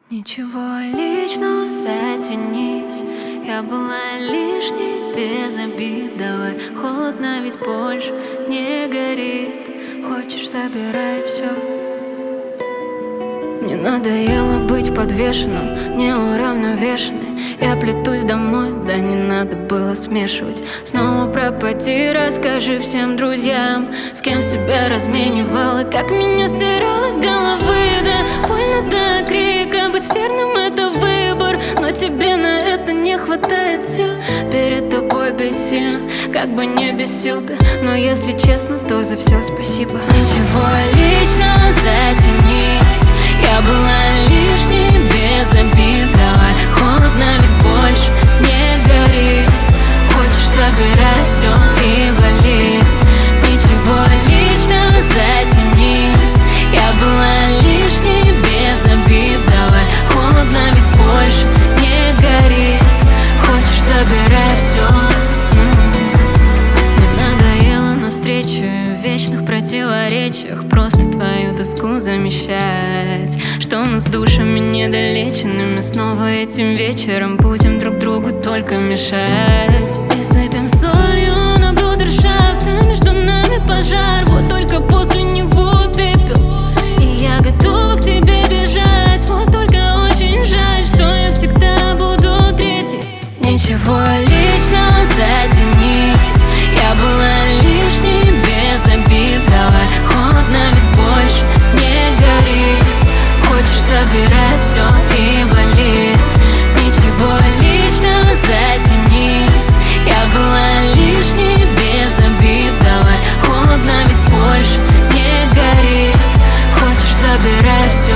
Ничего личного, затянись. Я была лишней, без обид. Давай, холодно, ведь больше не горит. Хочешь, забирай все. Мне надоело быть подвешенным, неуравновешенной. Я плетусь домой, да не надо было смешивать. Снова пропади, расскажи всем друзьям, с кем себя разменивала, как меня стирала с головы. Да больно до крика, быть верным — это выбор, но тебе на это не хватает сил. Перед тобой бессильно, как бы не бесил ты, но если честно, то за все спасибо. Ничего личного, затянись. Я была лишней, без обид. Давай, холодно, ведь больше не горит. Хочешь, забирай все и вали. Ничего личного, затянись. Я была лишней, без обид. Давай, холодно, ведь больше не горит. Хочешь, забирай все. Мне надоело на встречу в вечных противоречиях, просто твою тоску замещать. Что мы с душами недолеченными снова этим вечером будем друг другу только мешать. И сыпем солью на брудершафт, а между нами пожар, вот только после него пепел. И я готова к тебе бежать, вот только очень жаль, что я всегда буду третьей. Ничего личного, затянись. Я была лишней, без обид. Давай, холодно, ведь больше не горит. Хочешь, забирай все и вали. Ничего личного, затянись. Я была лишней, без обид. Давай, холодно, ведь больше не горит. Хочешь, забирай все.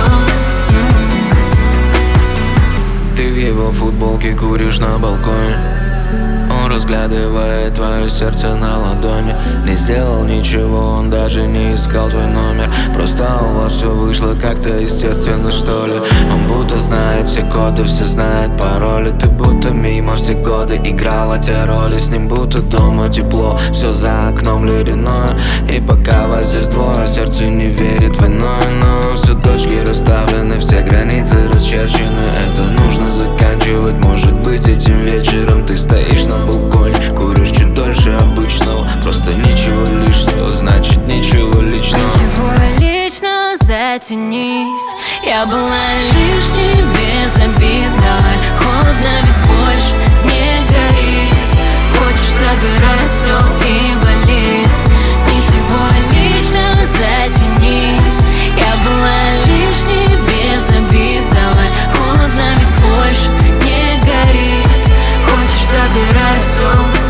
Ты в его футболке куришь на балконе. Он разглядывает твое сердце на ладони. Не сделал ничего, он даже не искал твой номер. Просто у вас все вышло как-то естественно, что ли. Он будто знает все коды, все знает пароли. Ты будто мимо все годы играла те роли. С ним будто дома тепло, все за окном ледяное. И пока вас здесь двое, сердце не верит в иное. Но все точки расставлены, все границы расчерчены. Это нужно заканчивать, может быть этим вечером. Ты стоишь на балконе, куришь чуть дольше обычного. Просто ничего лишнего, значит ничего личного. Ничего личного, затянись. Я была лишней, без обид. Давай, холодно, ведь больше не горит. Хочешь, забирай все и вали. Ничего личного, затянись. Я была лишней, без обид. Давай, холодно, ведь больше не горит. Хочешь, забирай все.